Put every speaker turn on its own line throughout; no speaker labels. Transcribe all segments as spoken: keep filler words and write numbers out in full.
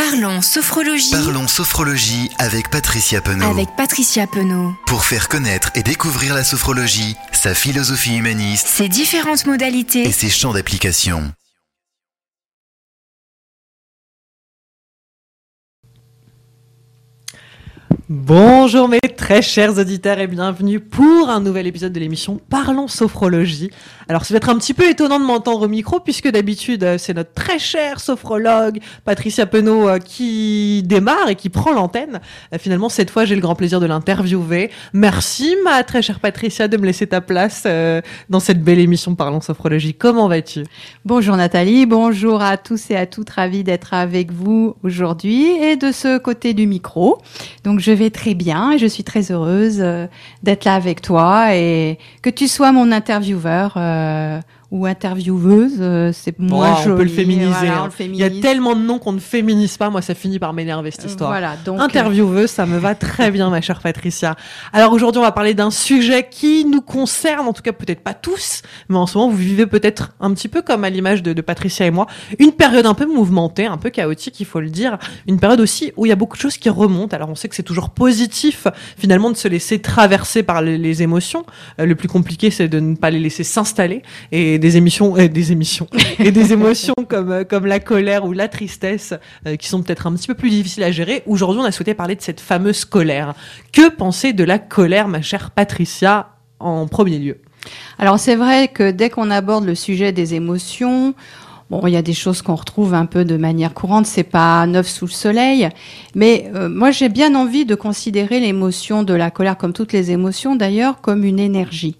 Parlons sophrologie.
Parlons sophrologie avec Patricia Penaud.
Avec Patricia Penaud.
Pour faire connaître et découvrir la sophrologie, sa philosophie humaniste,
ses différentes modalités
et ses champs d'application.
Bonjour mes très chers auditeurs et bienvenue pour un nouvel épisode de l'émission Parlons Sophrologie. Alors ça va être un petit peu étonnant de m'entendre au micro puisque d'habitude c'est notre très chère sophrologue Patricia Penaud qui démarre et qui prend l'antenne. Finalement cette fois j'ai le grand plaisir de l'interviewer. Merci ma très chère Patricia de me laisser ta place euh, dans cette belle émission Parlons Sophrologie. Comment vas-tu ?
Bonjour Nathalie, bonjour à tous et à toutes, ravie d'être avec vous aujourd'hui et de ce côté du micro. Donc je vais très bien et je suis très heureuse euh, d'être là avec toi et que tu sois mon intervieweur euh, ou intervieweuse, euh, c'est moins
bon,
joli.
On peut le féminiser.
Voilà,
hein.
on le féminise.
Il y a tellement de noms qu'on ne féminise pas. Moi, ça finit par m'énerver cette histoire.
Voilà, donc
intervieweuse, ça me va très bien, ma chère Patricia. Alors aujourd'hui, on va parler d'un sujet qui nous concerne, en tout cas peut-être pas tous, mais en ce moment, vous vivez peut-être un petit peu comme à l'image de, de Patricia et moi, une période un peu mouvementée, un peu chaotique, il faut le dire, une période aussi où il y a beaucoup de choses qui remontent. Alors on sait que c'est toujours positif, finalement, de se laisser traverser par les, les émotions. Euh, le plus compliqué, c'est de ne pas les laisser s'installer. Et des émissions, et des émissions, et des émotions comme comme la colère ou la tristesse, euh, qui sont peut-être un petit peu plus difficiles à gérer. Aujourd'hui, on a souhaité parler de cette fameuse colère. Que penser de la colère, ma chère Patricia, en premier lieu ?
Alors c'est vrai que dès qu'on aborde le sujet des émotions, bon, il y a des choses qu'on retrouve un peu de manière courante, c'est pas neuf sous le soleil, mais euh, moi j'ai bien envie de considérer l'émotion de la colère, comme toutes les émotions d'ailleurs, comme une énergie.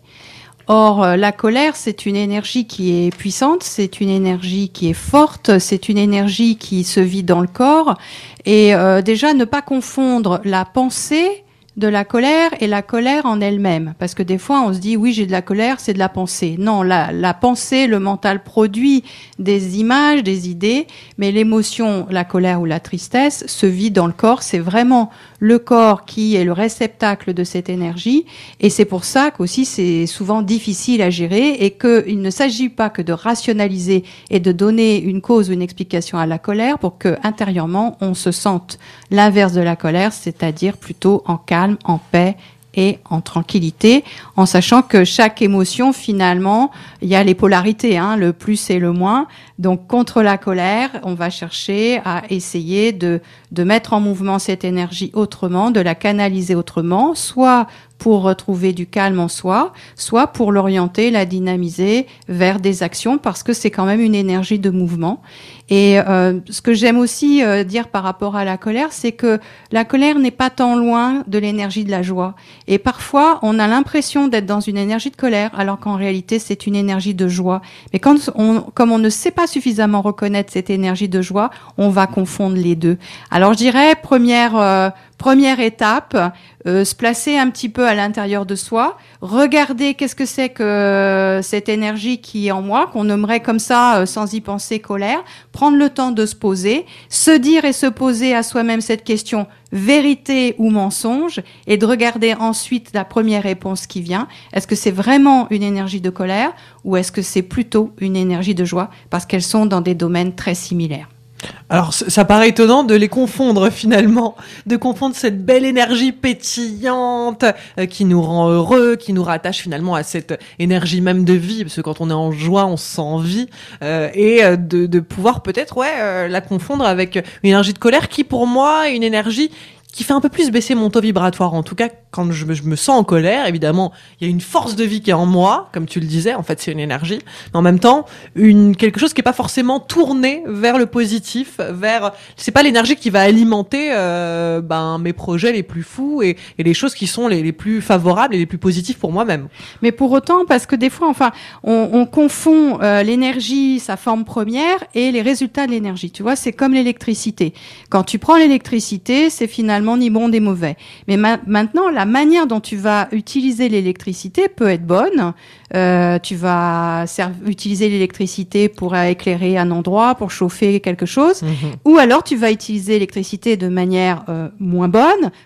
Or, la colère, c'est une énergie qui est puissante, c'est une énergie qui est forte, c'est une énergie qui se vit dans le corps. Et euh, déjà, ne pas confondre la pensée de la colère et la colère en elle-même. Parce que des fois, on se dit, oui, j'ai de la colère, c'est de la pensée. Non, la, la pensée, le mental produit des images, des idées, mais l'émotion, la colère ou la tristesse, se vit dans le corps. C'est vraiment le corps qui est le réceptacle de cette énergie. Et c'est pour ça qu'aussi, c'est souvent difficile à gérer et qu'il ne s'agit pas que de rationaliser et de donner une cause ou une explication à la colère pour que, intérieurement, on se sente l'inverse de la colère, c'est-à-dire plutôt en calme, en paix et en tranquillité, en sachant que chaque émotion, finalement, il y a les polarités, hein, le plus et le moins. Donc, contre la colère, on va chercher à essayer de, de mettre en mouvement cette énergie autrement, de la canaliser autrement, soit pour retrouver du calme en soi, soit pour l'orienter, la dynamiser vers des actions, parce que c'est quand même une énergie de mouvement. Et euh, ce que j'aime aussi euh, dire par rapport à la colère, c'est que la colère n'est pas tant loin de l'énergie de la joie. Et parfois, on a l'impression d'être dans une énergie de colère, alors qu'en réalité, c'est une énergie de joie. Mais quand on, comme on ne sait pas suffisamment reconnaître cette énergie de joie, on va confondre les deux. Alors, je dirais, première... Euh, Première étape, euh, se placer un petit peu à l'intérieur de soi, regarder qu'est-ce que c'est que cette énergie qui est en moi, qu'on nommerait comme ça, euh, sans y penser, colère, prendre le temps de se poser, se dire et se poser à soi-même cette question, vérité ou mensonge, et de regarder ensuite la première réponse qui vient. Est-ce que c'est vraiment une énergie de colère ou est-ce que c'est plutôt une énergie de joie, parce qu'elles sont dans des domaines très similaires.
Alors, ça paraît étonnant de les confondre finalement, de confondre cette belle énergie pétillante euh, qui nous rend heureux, qui nous rattache finalement à cette énergie même de vie, parce que quand on est en joie, on se sent en vie, euh, et euh, de, de pouvoir peut-être ouais euh, la confondre avec une énergie de colère qui, pour moi, est une énergie qui fait un peu plus baisser mon taux vibratoire. En tout cas, quand je me, je me sens en colère, évidemment, il y a une force de vie qui est en moi, comme tu le disais, en fait, c'est une énergie, mais en même temps, une, quelque chose qui est pas forcément tourné vers le positif, vers, c'est pas l'énergie qui va alimenter, euh, ben, mes projets les plus fous et, et les choses qui sont les, les plus favorables et les plus positives pour moi-même.
Mais pour autant, parce que des fois, enfin, on, on confond euh, l'énergie, sa forme première, et les résultats de l'énergie. Tu vois, c'est comme l'électricité. Quand tu prends l'électricité, c'est finalement ni bon ni mauvais. Mais ma- maintenant, la manière dont tu vas utiliser l'électricité peut être bonne. Euh, tu vas serv- utiliser l'électricité pour éclairer un endroit, pour chauffer quelque chose. Mmh. Ou alors, tu vas utiliser l'électricité de manière euh, moins bonne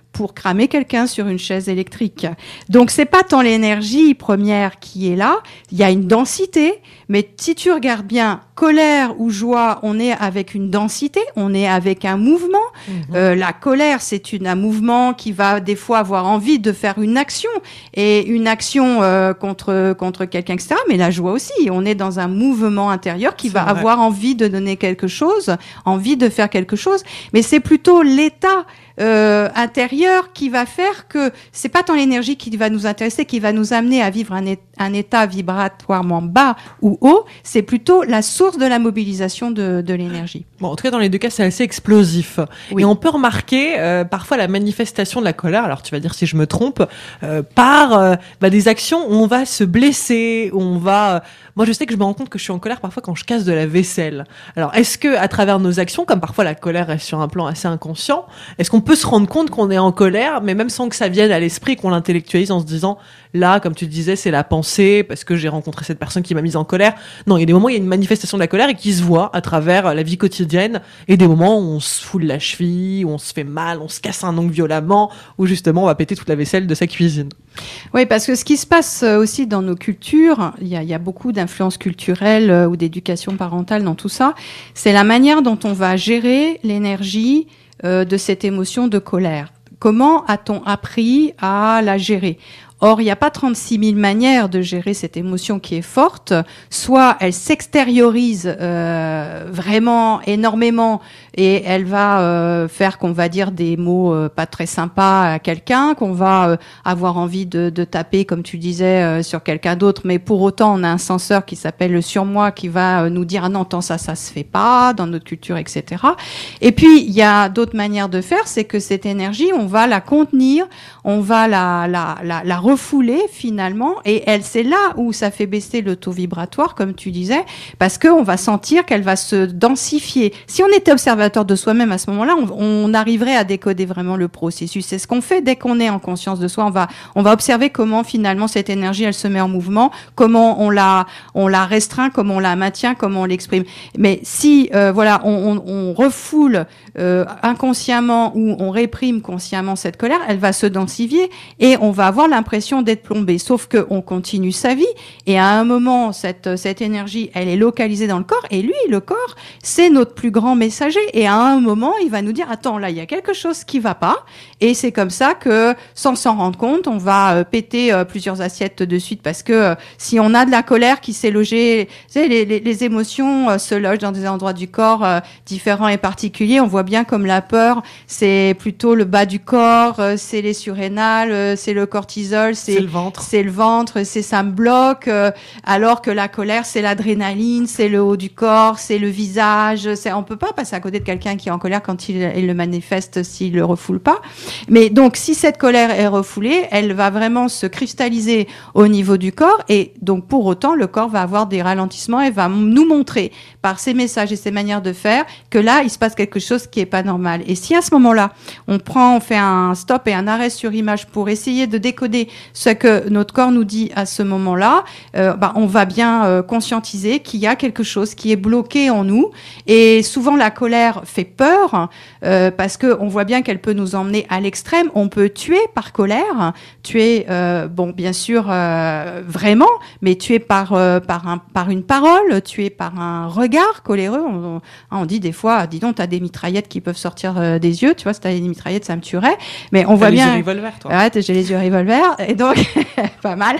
pour cramer quelqu'un sur une chaise électrique. Donc c'est pas tant l'énergie première qui est là, il y a une densité, mais si tu regardes bien, colère ou joie, on est avec une densité, on est avec un mouvement. Mmh. Euh, la colère, c'est une, un mouvement qui va des fois avoir envie de faire une action, et une action euh, contre contre quelqu'un, et cetera. Mais la joie aussi, on est dans un mouvement intérieur qui c'est va vrai. Avoir envie de donner quelque chose, envie de faire quelque chose, mais c'est plutôt l'état Euh, intérieur qui va faire que c'est pas tant l'énergie qui va nous intéresser, qui va nous amener à vivre un, é- un état vibratoirement bas ou haut, c'est plutôt la source de la mobilisation de, de l'énergie.
Bon, en tout cas, dans les deux cas, c'est assez explosif. Oui. Et on peut remarquer euh, parfois la manifestation de la colère, alors tu vas dire si je me trompe, euh, par euh, bah, des actions où on va se blesser, où on va... Euh, moi, je sais que je me rends compte que je suis en colère parfois quand je casse de la vaisselle. Alors, est-ce que à travers nos actions, comme parfois la colère est sur un plan assez inconscient, est-ce qu'on peut se rendre compte qu'on est en colère, mais même sans que ça vienne à l'esprit, qu'on l'intellectualise en se disant, là, comme tu le disais, c'est la pensée, parce que j'ai rencontré cette personne qui m'a mise en colère. Non, il y a des moments où il y a une manifestation de la colère et qui se voit à travers la vie quotidienne, et des moments où on se foule la cheville, où on se fait mal, on se casse un ongle violemment, où justement on va péter toute la vaisselle de sa cuisine.
Oui, parce que ce qui se passe aussi dans nos cultures, il y a, il y a beaucoup d'influences culturelles euh, ou d'éducation parentale dans tout ça, c'est la manière dont on va gérer l'énergie euh, de cette émotion de colère. Comment a-t-on appris à la gérer ? Or, il n'y a pas trente-six mille manières de gérer cette émotion qui est forte. Soit elle s'extériorise euh, vraiment énormément et elle va euh, faire qu'on va dire des mots euh, pas très sympas à quelqu'un, qu'on va euh, avoir envie de, de taper, comme tu disais, euh, sur quelqu'un d'autre. Mais pour autant, on a un censeur qui s'appelle le surmoi qui va euh, nous dire « Ah non, tant ça, ça se fait pas dans notre culture, et cetera » Et puis, il y a d'autres manières de faire, c'est que cette énergie, on va la contenir, on va la, la, la, la refoulée finalement, et elle, c'est là où ça fait baisser le taux vibratoire, comme tu disais, parce qu'on va sentir qu'elle va se densifier. Si on était observateur de soi-même à ce moment-là, on, on arriverait à décoder vraiment le processus. C'est ce qu'on fait dès qu'on est en conscience de soi. On va, on va observer comment finalement cette énergie, elle se met en mouvement, comment on la, on la restreint, comment on la maintient, comment on l'exprime. Mais si, euh, voilà, on, on, on refoule euh, inconsciemment ou on réprime consciemment cette colère, elle va se densifier et on va avoir l'impression d'être plombé. Sauf que on continue sa vie et à un moment, cette, cette énergie, elle est localisée dans le corps et lui, le corps, c'est notre plus grand messager. Et à un moment, il va nous dire, attends, là, il y a quelque chose qui va pas. Et c'est comme ça que, sans s'en rendre compte, on va euh, péter euh, plusieurs assiettes de suite parce que euh, si on a de la colère qui s'est logée, tu sais, les, les, les émotions euh, se logent dans des endroits du corps euh, différents et particuliers. On voit bien comme la peur, c'est plutôt le bas du corps, euh, c'est les surrénales, euh, c'est le cortisol, c'est,
c'est le ventre,
c'est le ventre, c'est ça me bloque. Euh, alors que la colère, c'est l'adrénaline, c'est le haut du corps, c'est le visage. C'est, on peut pas passer à côté de quelqu'un qui est en colère quand il, il le manifeste s'il le refoule pas. Mais donc, si cette colère est refoulée, elle va vraiment se cristalliser au niveau du corps et donc, pour autant, le corps va avoir des ralentissements et va nous montrer par ses messages et ses manières de faire que là, il se passe quelque chose qui est pas normal. Et si à ce moment-là, on prend, on fait un stop et un arrêt sur image pour essayer de décoder ce que notre corps nous dit à ce moment-là, euh, bah, on va bien euh, conscientiser qu'il y a quelque chose qui est bloqué en nous. Et souvent, la colère fait peur euh, parce que on voit bien qu'elle peut nous emmener à l'extrême. On peut tuer par colère, tuer, euh, bon, bien sûr, euh, vraiment, mais tuer par euh, par un par une parole, tuer par un regard coléreux. On, on, on dit des fois, dis donc, t'as des mitraillettes qui peuvent sortir euh, des yeux. Tu vois, si t'as des mitraillettes, ça me tuerait. Mais on
t'as
voit
les
bien.
Yeux revolver, toi.
Ouais, j'ai les yeux revolver, et donc pas mal.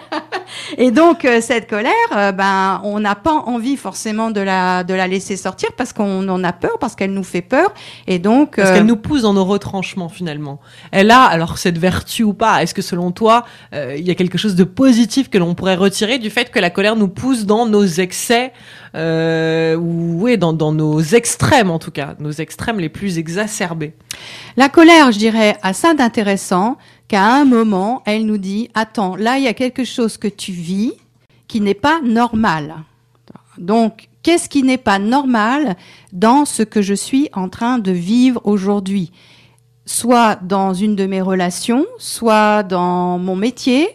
Et donc euh, cette colère, euh, ben, on n'a pas envie forcément de la de la laisser sortir parce qu'on en a peur, parce qu'elle nous fait peur, et donc
parce
euh...
qu'elle nous pousse dans nos retranchements finalement. Elle a alors cette vertu ou pas. Est-ce que selon toi, euh, il y a quelque chose de positif que l'on pourrait retirer du fait que la colère nous pousse dans nos excès, euh, ou oui, dans dans nos extrêmes en tout cas, nos extrêmes les plus exacerbés?
La colère, je dirais, a ça d'intéressant qu'à un moment, elle nous dit « Attends, là, il y a quelque chose que tu vis qui n'est pas normal. » Donc, qu'est-ce qui n'est pas normal dans ce que je suis en train de vivre aujourd'hui ? Soit dans une de mes relations, soit dans mon métier,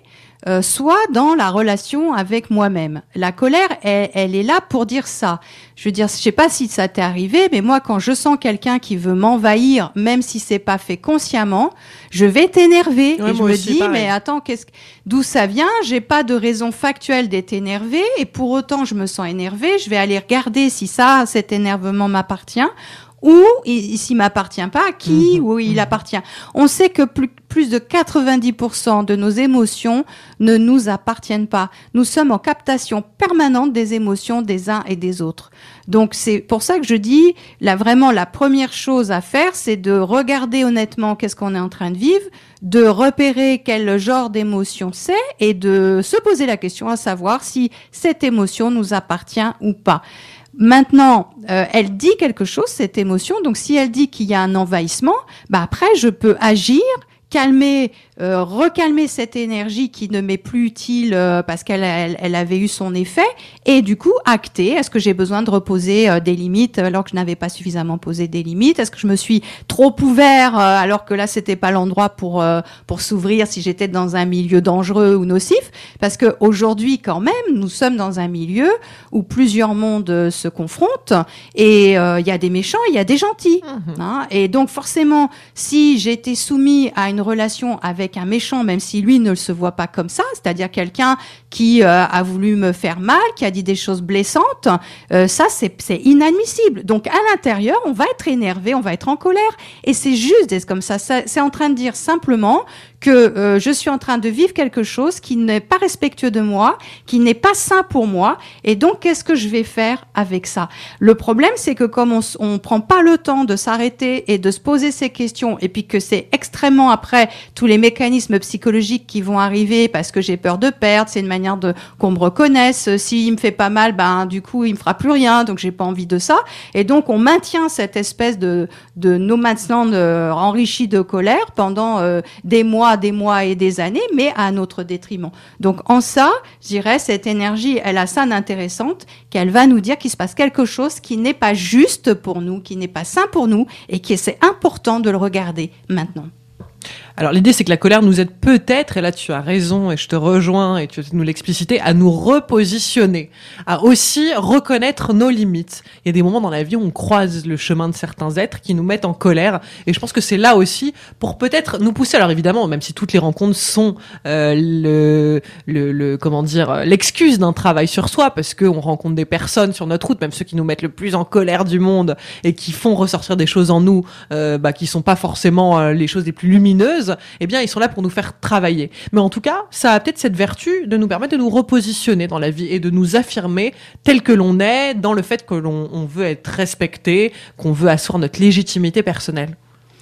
euh, soit dans la relation avec moi-même. La colère, elle, elle est là pour dire ça. Je veux dire, je sais pas si ça t'est arrivé, mais moi, quand je sens quelqu'un qui veut m'envahir, même si c'est pas fait consciemment, je vais t'énerver.
Ouais,
et je
moi
me
aussi,
dis,
pareil.
mais attends, qu'est-ce, d'où ça vient? J'ai pas de raison factuelle d'être énervée, et pour autant, je me sens énervée. Je vais aller regarder si ça, cet énervement m'appartient. Ou il, s'il m'appartient pas, à qui
Mmh.
ou il appartient. On sait que plus, plus de quatre-vingt-dix pour cent de nos émotions ne nous appartiennent pas. Nous sommes en captation permanente des émotions des uns et des autres. Donc c'est pour ça que je dis, là vraiment la première chose à faire, c'est de regarder honnêtement qu'est-ce qu'on est en train de vivre, de repérer quel genre d'émotion c'est et de se poser la question à savoir si cette émotion nous appartient ou pas. Maintenant, euh, elle dit quelque chose, cette émotion. Donc, si elle dit qu'il y a un envahissement, bah après, je peux agir, calmer, euh, recalmer cette énergie qui ne m'est plus utile euh, parce qu'elle elle, elle avait eu son effet, et du coup acter. Est-ce que j'ai besoin de reposer euh, des limites alors que je n'avais pas suffisamment posé des limites? Est-ce que je me suis trop ouvert euh, alors que là c'était pas l'endroit pour euh, pour s'ouvrir si j'étais dans un milieu dangereux ou nocif? Parce que aujourd'hui quand même nous sommes dans un milieu où plusieurs mondes euh, se confrontent, et il euh, y a des méchants, il y a des gentils.
Mmh.
Hein, et donc forcément, si j'ai été soumis à une relation avec un méchant, même si lui ne le se voit pas comme ça, c'est-à-dire quelqu'un qui euh, a voulu me faire mal, qui a dit des choses blessantes, euh, ça c'est, c'est inadmissible. Donc à l'intérieur, on va être énervé, on va être en colère, et c'est juste d'être comme ça. ça c'est en train de dire simplement que euh, je suis en train de vivre quelque chose qui n'est pas respectueux de moi, qui n'est pas sain pour moi, et donc qu'est-ce que je vais faire avec ça? Le problème, c'est que comme on on prend pas le temps de s'arrêter et de se poser ces questions, et puis que c'est extrêmement après tous les mécanismes psychologiques qui vont arriver parce que j'ai peur de perdre, c'est une manière de qu'on me reconnaisse. S'il me fait pas mal, ben du coup il me fera plus rien, donc j'ai pas envie de ça. Et donc on maintient cette espèce de de no man's land euh, enrichi de colère pendant euh, des mois, des mois et des années, mais à notre détriment. Donc en ça, je dirais, cette énergie, elle a ça d'intéressante, qu'elle va nous dire qu'il se passe quelque chose qui n'est pas juste pour nous, qui n'est pas sain pour nous, et que c'est important de le regarder maintenant.
Alors l'idée c'est que la colère nous aide peut-être, et là tu as raison et je te rejoins et tu vas nous l'expliciter, à nous repositionner, à aussi reconnaître nos limites. Il y a des moments dans la vie où on croise le chemin de certains êtres qui nous mettent en colère, et je pense que c'est là aussi pour peut-être nous pousser. Alors évidemment, même si toutes les rencontres sont euh, le, le, le comment dire l'excuse d'un travail sur soi, parce que on rencontre des personnes sur notre route, même ceux qui nous mettent le plus en colère du monde et qui font ressortir des choses en nous euh, bah, qui sont pas forcément euh, les choses les plus lumineuses, eh bien, ils sont là pour nous faire travailler. Mais en tout cas, ça a peut-être cette vertu de nous permettre de nous repositionner dans la vie et de nous affirmer tel que l'on est, dans le fait que l'on on veut être respecté, qu'on veut asseoir notre légitimité personnelle.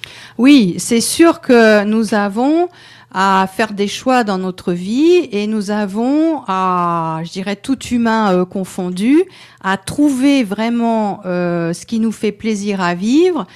Oui, c'est sûr que nous avons à faire des choix dans notre vie, et nous avons à, je dirais, tout humain euh, confondu, à trouver vraiment euh, ce qui nous fait plaisir à vivre,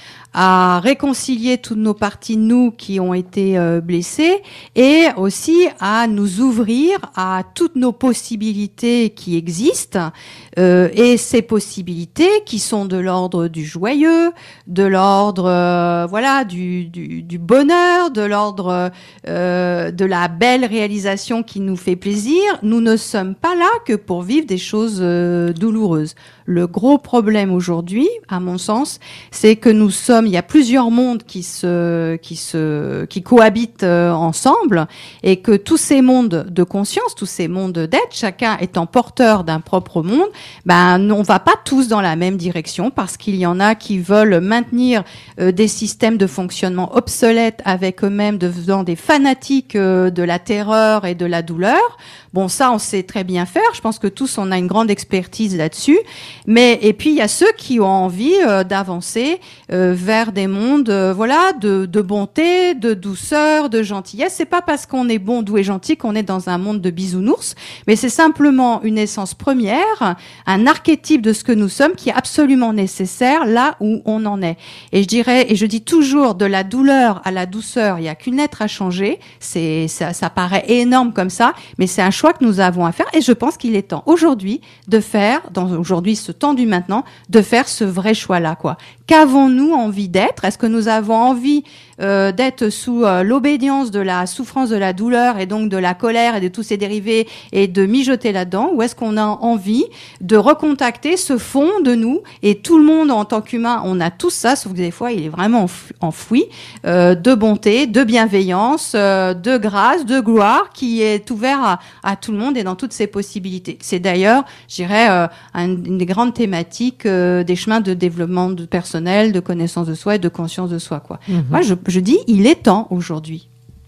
à réconcilier toutes nos parties de nous qui ont été euh, blessées, et aussi à nous ouvrir à toutes nos possibilités qui existent, euh, et ces possibilités qui sont de l'ordre du joyeux, de l'ordre euh, voilà du, du, du bonheur, de l'ordre euh, de la belle réalisation qui nous fait plaisir. Nous ne sommes pas là que pour vivre des choses euh, douloureuses. Le gros problème aujourd'hui, à mon sens, c'est que nous sommes, il y a plusieurs mondes qui se, qui se, qui cohabitent euh, ensemble, et que tous ces mondes de conscience, tous ces mondes d'être, chacun étant porteur d'un propre monde, ben, on va pas tous dans la même direction, parce qu'il y en a qui veulent maintenir euh, des systèmes de fonctionnement obsolètes avec eux-mêmes, devenant des fanatiques euh, de la terreur et de la douleur. Bon, ça, on sait très bien faire. Je pense que tous, on a une grande expertise là-dessus. Mais et puis il y a ceux qui ont envie euh, d'avancer euh, vers des mondes, euh, voilà, de, de bonté, de douceur, de gentillesse. C'est pas parce qu'on est bon, doux et gentil qu'on est dans un monde de bisounours, mais c'est simplement une essence première, un archétype de ce que nous sommes qui est absolument nécessaire là où on en est. Et je dirais, et je dis toujours, de la douleur à la douceur, il y a qu'une lettre à changer. C'est ça, ça paraît énorme comme ça, mais c'est un choix que nous avons à faire. Et je pense qu'il est temps aujourd'hui de faire, dans aujourd'hui ce temps du maintenant, de faire ce vrai choix-là, quoi. Qu'avons-nous envie d'être? Est-ce que nous avons envie euh, d'être sous euh, l'obédience de la souffrance, de la douleur et donc de la colère et de tous ses dérivés et de mijoter là-dedans, ou est-ce qu'on a envie de recontacter ce fond de nous, et tout le monde en tant qu'humain, on a tous ça, sauf que des fois il est vraiment enfoui, euh, de bonté, de bienveillance, euh, de grâce, de gloire, qui est ouvert à, à tout le monde et dans toutes ses possibilités. C'est d'ailleurs, je dirais, euh, une, une des grandes thématiques euh, des chemins de développement de personnel, de connaissance de soi et de conscience de soi, quoi. Mmh. Moi, je, je dis, il est temps aujourd'hui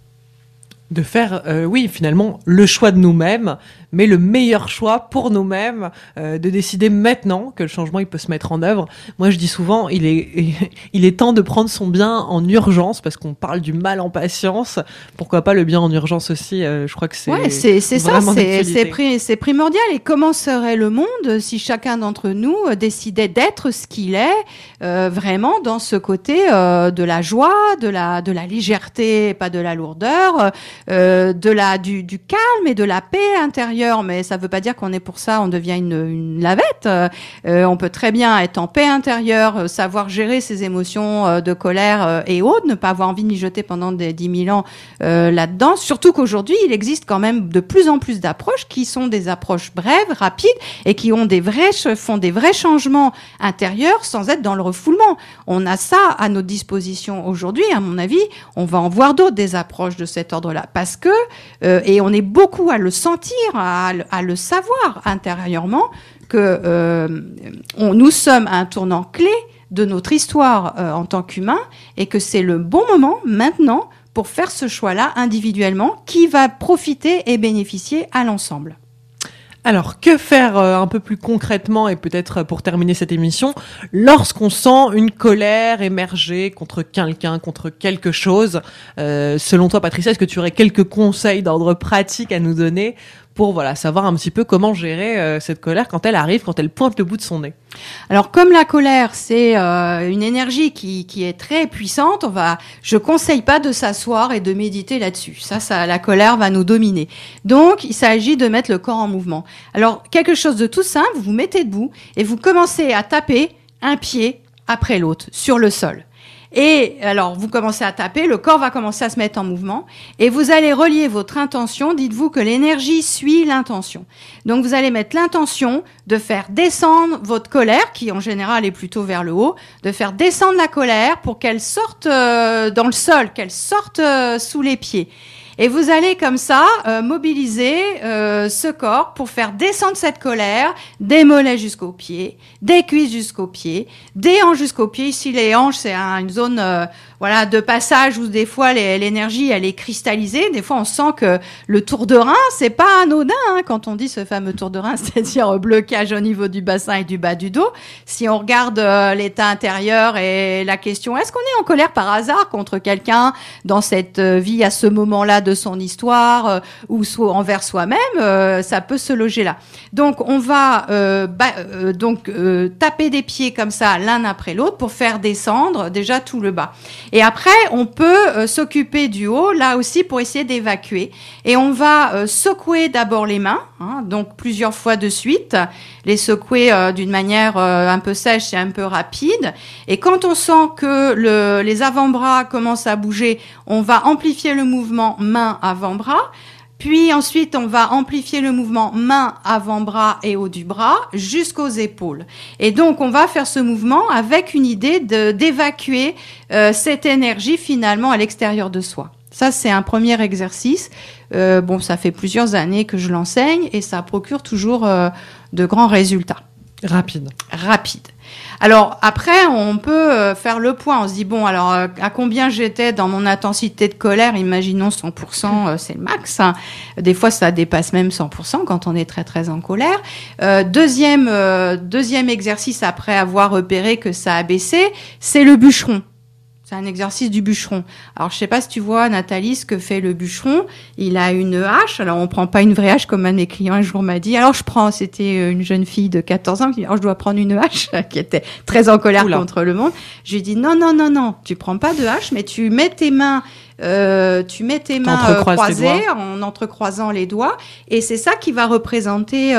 de faire, euh, oui, finalement, le choix de nous-mêmes, mais le meilleur choix pour nous-mêmes, euh, de décider maintenant que le changement, il peut se mettre en œuvre. Moi, je dis souvent, il est, il est temps de prendre son bien en urgence, parce qu'on parle du mal en patience. Pourquoi pas le bien en urgence aussi? euh, Je crois que c'est
ouais, c'est, c'est ça, c'est, c'est, pri- c'est primordial. Et comment serait le monde si chacun d'entre nous décidait d'être ce qu'il est, euh, vraiment dans ce côté euh, de la joie, de la, de la légèreté, pas de la lourdeur, euh, de la, du, du calme et de la paix intérieure. Mais ça ne veut pas dire qu'on est pour ça, on devient une, une lavette. Euh, on peut très bien être en paix intérieure, euh, savoir gérer ses émotions euh, de colère euh, et autres, ne pas avoir envie de mijoter pendant des dix mille ans euh, là-dedans. Surtout qu'aujourd'hui, il existe quand même de plus en plus d'approches qui sont des approches brèves, rapides, et qui ont des vrais, font des vrais changements intérieurs sans être dans le refoulement. On a ça à notre disposition aujourd'hui. À mon avis, on va en voir d'autres, des approches de cet ordre-là. Parce que, euh, et on est beaucoup à le sentir, à À le, à le savoir intérieurement, que euh, on, nous sommes à un tournant clé de notre histoire euh, en tant qu'humains, et que c'est le bon moment maintenant pour faire ce choix-là individuellement qui va profiter et bénéficier à l'ensemble.
Alors, que faire euh, un peu plus concrètement, et peut-être pour terminer cette émission, lorsqu'on sent une colère émerger contre quelqu'un, contre quelque chose? euh, Selon toi, Patricia, est-ce que tu aurais quelques conseils d'ordre pratique à nous donner pour voilà savoir un petit peu comment gérer euh, cette colère quand elle arrive, quand elle pointe le bout de son nez?
Alors, comme la colère, c'est euh, une énergie qui, qui est très puissante, on va, je conseille pas de s'asseoir et de méditer là-dessus. Ça, ça, la colère va nous dominer. Donc, il s'agit de mettre le corps en mouvement. Alors, quelque chose de tout simple, vous vous mettez debout et vous commencez à taper un pied après l'autre sur le sol. Et alors, vous commencez à taper, le corps va commencer à se mettre en mouvement, et vous allez relier votre intention. Dites-vous que l'énergie suit l'intention. Donc, vous allez mettre l'intention de faire descendre votre colère, qui en général est plutôt vers le haut, de faire descendre la colère pour qu'elle sorte euh, dans le sol, qu'elle sorte euh, sous les pieds. Et vous allez comme ça euh, mobiliser euh, ce corps pour faire descendre cette colère des mollets jusqu'aux pieds, des cuisses jusqu'aux pieds, des hanches jusqu'aux pieds. Ici, les hanches, c'est un, une zone euh, voilà de passage où des fois les, l'énergie elle est cristallisée. Des fois, on sent que le tour de rein, c'est pas anodin hein, quand on dit ce fameux tour de rein, c'est-à-dire blocage au niveau du bassin et du bas du dos. Si on regarde euh, l'état intérieur et la question, est-ce qu'on est en colère par hasard contre quelqu'un dans cette euh, vie à ce moment-là de son histoire euh, ou soit envers soi-même, euh, ça peut se loger là. Donc on va euh, bah, euh, donc euh, taper des pieds comme ça l'un après l'autre pour faire descendre déjà tout le bas. Et après on peut euh, s'occuper du haut là aussi pour essayer d'évacuer. Et on va euh, secouer d'abord les mains, hein, donc plusieurs fois de suite, les secouer euh, d'une manière euh, un peu sèche et un peu rapide. Et quand on sent que le, les avant-bras commencent à bouger, on va amplifier le mouvement main avant-bras. Puis ensuite, on va amplifier le mouvement main, avant-bras et haut du bras jusqu'aux épaules. Et donc, on va faire ce mouvement avec une idée de, d'évacuer euh, cette énergie finalement à l'extérieur de soi. Ça, c'est un premier exercice. Euh, bon, ça fait plusieurs années que je l'enseigne et ça procure toujours euh, de grands résultats.
Rapide.
Rapide. Alors après, on peut faire le point. On se dit, bon, alors à combien j'étais dans mon intensité de colère? Imaginons cent pour cent, c'est le max. Hein. Des fois, ça dépasse même cent pour cent quand on est très, très en colère. Euh, deuxième, euh, deuxième exercice après avoir repéré que ça a baissé, c'est le bûcheron. C'est un exercice du bûcheron. Alors, je sais pas si tu vois, Nathalie, ce que fait le bûcheron. Il a une hache. Alors, on prend pas une vraie hache comme un de mes clients un jour m'a dit. Alors, je prends, c'était une jeune fille de quatorze ans qui dit, alors, je dois prendre une hache, qui était très en colère Oula. contre le monde. Je lui ai dit, non, non, non, non, tu prends pas de hache, mais tu mets tes mains Euh, tu mets tes mains euh, croisées en entrecroisant les doigts et c'est ça qui va représenter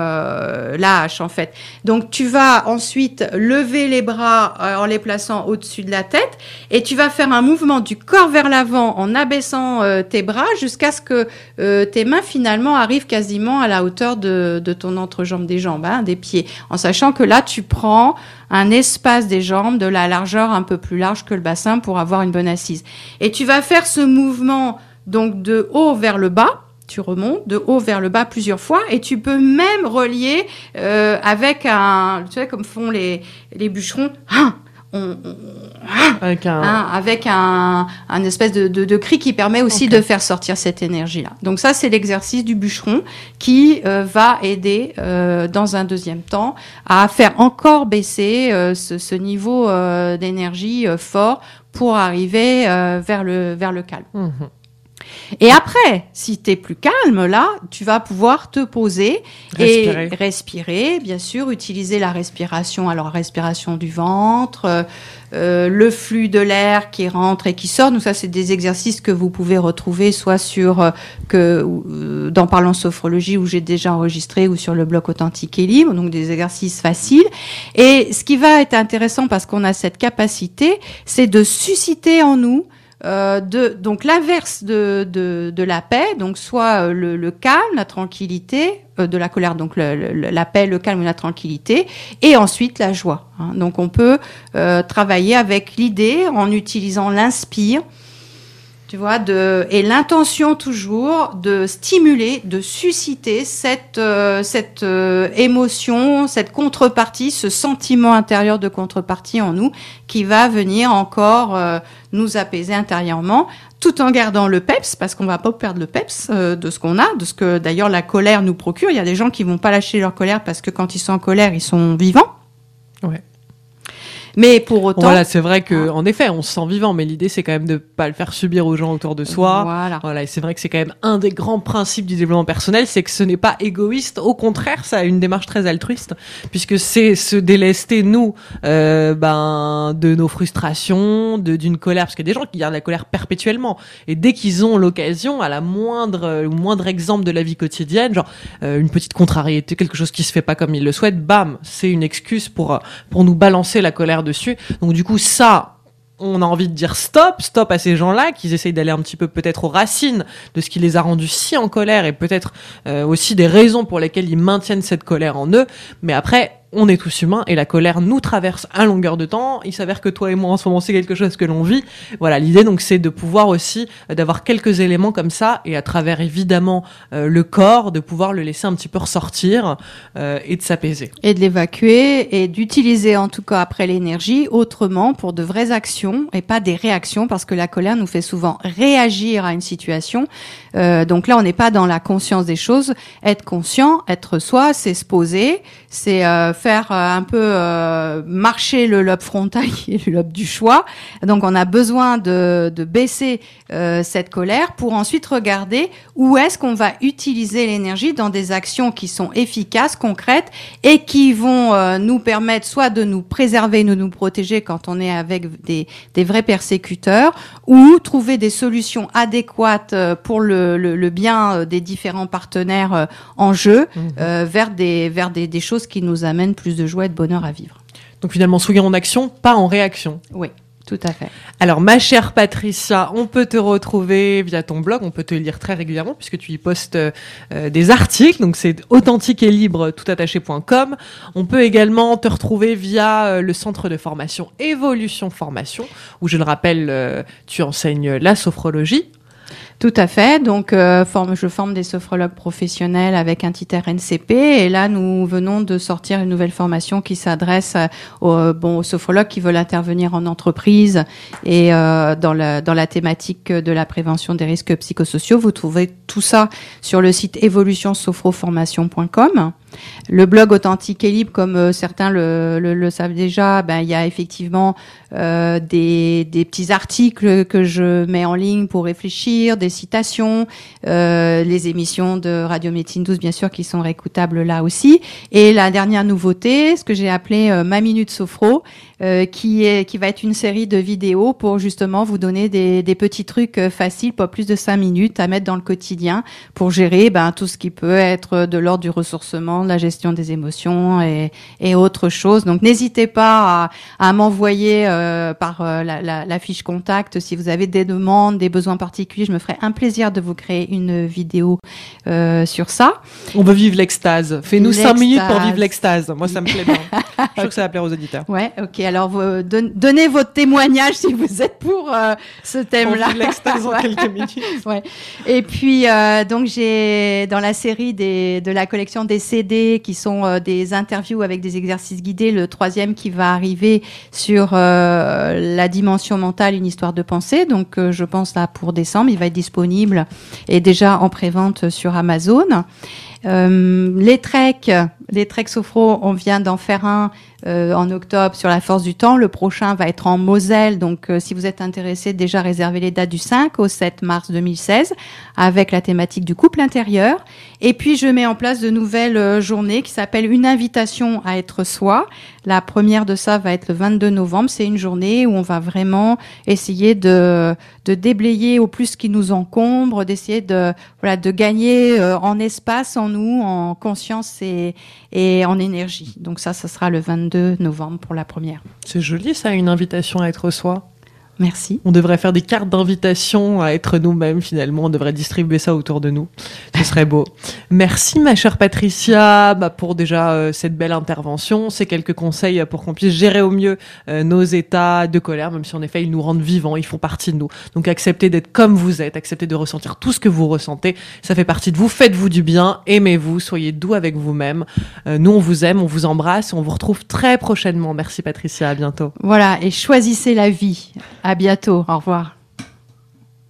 euh, la hache en fait. Donc tu vas ensuite lever les bras euh, en les plaçant au-dessus de la tête Et tu vas faire un mouvement du corps vers l'avant en abaissant euh, tes bras jusqu'à ce que euh, tes mains finalement arrivent quasiment à la hauteur de, de ton entrejambe des jambes, hein, des pieds. En sachant que là, tu prends un espace des jambes de la largeur un peu plus large que le bassin pour avoir une bonne assise. Et tu vas faire ce mouvement donc de haut vers le bas. Tu remontes de haut vers le bas plusieurs fois et tu peux même relier euh, avec un, tu sais, comme font les, les bûcherons, hein, on, on,
Avec un...
hein, avec un, un espèce de, de, de cri qui permet aussi
Okay.
de faire sortir cette énergie-là. Donc ça, c'est l'exercice du bûcheron qui euh, va aider euh, dans un deuxième temps à faire encore baisser euh, ce, ce niveau euh, d'énergie euh, fort pour arriver euh, vers le, vers le calme.
Mhm.
Et après, si tu es plus calme, là, tu vas pouvoir te poser
Respirer.
et respirer, bien sûr, utiliser la respiration, alors respiration du ventre, euh, euh, le flux de l'air qui rentre et qui sort. Donc ça, c'est des exercices que vous pouvez retrouver soit sur euh, que euh, dans Parlons Sophrologie où j'ai déjà enregistré ou sur le blog Authentique et Libre, donc des exercices faciles. Et ce qui va être intéressant parce qu'on a cette capacité, c'est de susciter en nous Euh, de, donc l'inverse de, de, de la paix, donc soit euh, le, le calme, la tranquillité, euh, de la colère, donc le, le, la paix, le calme, la tranquillité, et ensuite la joie. Hein. Donc on peut euh, travailler avec l'idée en utilisant l'inspire, tu vois, de, et l'intention toujours de stimuler, de susciter cette, euh, cette euh, émotion, cette contrepartie, ce sentiment intérieur de contrepartie en nous qui va venir encore euh, nous apaiser intérieurement, tout en gardant le peps, parce qu'on va pas perdre le peps euh, de ce qu'on a, de ce que d'ailleurs la colère nous procure. Il y a des gens qui vont pas lâcher leur colère parce que quand ils sont en colère, ils sont vivants.
Ouais.
Mais pour autant...
Voilà, c'est vrai que, en effet, on se sent vivant, mais l'idée, c'est quand même de pas le faire subir aux gens autour de soi.
Voilà.
Voilà, et c'est vrai que c'est quand même un des grands principes du développement personnel, c'est que ce n'est pas égoïste. Au contraire, ça a une démarche très altruiste, puisque c'est se délester, nous, euh, ben, de nos frustrations, de, d'une colère, parce qu'il y a des gens qui gardent la colère perpétuellement. Et dès qu'ils ont l'occasion, à la moindre, au moindre exemple de la vie quotidienne, genre, euh, une petite contrariété, quelque chose qui se fait pas comme ils le souhaitent, bam, c'est une excuse pour, pour nous balancer la colère dessus. Donc du coup, ça, on a envie de dire stop, stop à ces gens-là, qu'ils essayent d'aller un petit peu peut-être aux racines de ce qui les a rendus si en colère et peut-être euh, aussi des raisons pour lesquelles ils maintiennent cette colère en eux. Mais après, on est tous humains et la colère nous traverse à longueur de temps. Il s'avère que toi et moi en ce moment c'est quelque chose que l'on vit. Voilà, l'idée donc c'est de pouvoir aussi euh, d'avoir quelques éléments comme ça et à travers évidemment euh, le corps de pouvoir le laisser un petit peu ressortir euh, et de s'apaiser.
Et de l'évacuer et d'utiliser en tout cas après l'énergie autrement pour de vraies actions et pas des réactions parce que la colère nous fait souvent réagir à une situation. Euh, donc là on n'est pas dans la conscience des choses. Être conscient, être soi, c'est se poser, c'est euh, faire euh, un peu euh, marcher le lobe frontal qui est le lobe du choix. Donc on a besoin de, de baisser euh, cette colère pour ensuite regarder où est-ce qu'on va utiliser l'énergie dans des actions qui sont efficaces, concrètes et qui vont euh, nous permettre soit de nous préserver, de nous protéger quand on est avec des, des vrais persécuteurs ou trouver des solutions adéquates pour le, le, le bien des différents partenaires en jeu mmh. euh, vers, des, vers des, des choses qui nous amènent plus de joie et de bonheur à vivre.
Donc finalement, soyons en action, pas en réaction.
Oui, tout à fait.
Alors, ma chère Patricia, on peut te retrouver via ton blog, on peut te lire très régulièrement puisque tu y postes euh, des articles, donc c'est authentique et libre tout attaché point com. On peut également te retrouver via euh, le centre de formation Évolution Formation, où je le rappelle, euh, tu enseignes la sophrologie.
Tout à fait. Donc, euh, forme, je forme des sophrologues professionnels avec un titre R N C P. Et là, nous venons de sortir une nouvelle formation qui s'adresse aux, bon, aux sophrologues qui veulent intervenir en entreprise et euh, dans, la, dans la thématique de la prévention des risques psychosociaux. Vous trouvez tout ça sur le site évolution sophroformation point com. Le blog Authentique et Libre, comme euh, certains le, le, le savent déjà, ben, il y a effectivement euh, des, des petits articles que je mets en ligne pour réfléchir, des citations, euh, les émissions de Radio Médecine douze, bien sûr, qui sont réécoutables là aussi. Et la dernière nouveauté, ce que j'ai appelé euh, Ma Minute Sophro, euh, qui est qui va être une série de vidéos pour justement vous donner des, des petits trucs faciles, pas plus de cinq minutes, à mettre dans le quotidien pour gérer ben, tout ce qui peut être de l'ordre du ressourcement, de la gestion des émotions et, et autres choses. Donc n'hésitez pas à, à m'envoyer euh, par euh, la, la, la fiche contact si vous avez des demandes, des besoins particuliers. Je me ferai un plaisir de vous créer une vidéo euh, sur ça.
On veut vivre l'extase. Fais-nous
L'extase.
cinq minutes pour vivre l'extase. Moi, ça me plaît bien. Je suis sûr que ça va plaire aux auditeurs.
Ouais, ok. Alors, vous, don- donnez votre témoignage si vous êtes pour euh, ce
Pour
thème-là.
vivre l'extase en
Ouais.
quelques minutes.
Ouais. Et puis, euh, donc, j'ai dans la série des, de la collection des C D qui sont euh, des interviews avec des exercices guidés, le troisième qui va arriver sur euh, la dimension mentale, une histoire de pensée. Donc, euh, je pense là pour décembre, il va être disponible et déjà en prévente sur Amazon. Euh, les treks, les treks sophro, on vient d'en faire un euh, en octobre sur la force du temps. Le prochain va être en Moselle. Donc, euh, si vous êtes intéressé, déjà réservez les dates du cinq au sept mars deux mille seize avec la thématique du couple intérieur. Et puis, je mets en place de nouvelles euh, journées qui s'appellent une invitation à être soi. La première de ça va être le vingt-deux novembre. C'est une journée où on va vraiment essayer de, de déblayer au plus ce qui nous encombre, d'essayer de, voilà, de gagner euh, en espace, en nous, en conscience et, et en énergie. Donc ça, ça sera le vingt-deux novembre pour la première.
C'est joli, ça, une invitation à être soi.
Merci.
On devrait faire des cartes d'invitation à être nous-mêmes, finalement. On devrait distribuer ça autour de nous. Ce serait beau. Merci, ma chère Patricia, bah, pour déjà euh, cette belle intervention, ces quelques conseils pour qu'on puisse gérer au mieux euh, nos états de colère, même si en effet, ils nous rendent vivants, ils font partie de nous. Donc, acceptez d'être comme vous êtes, acceptez de ressentir tout ce que vous ressentez. Ça fait partie de vous. Faites-vous du bien, aimez-vous, soyez doux avec vous-même. Euh, nous, on vous aime, on vous embrasse et on vous retrouve très prochainement. Merci, Patricia. À bientôt.
Voilà. Et choisissez la vie. À bientôt. Au revoir.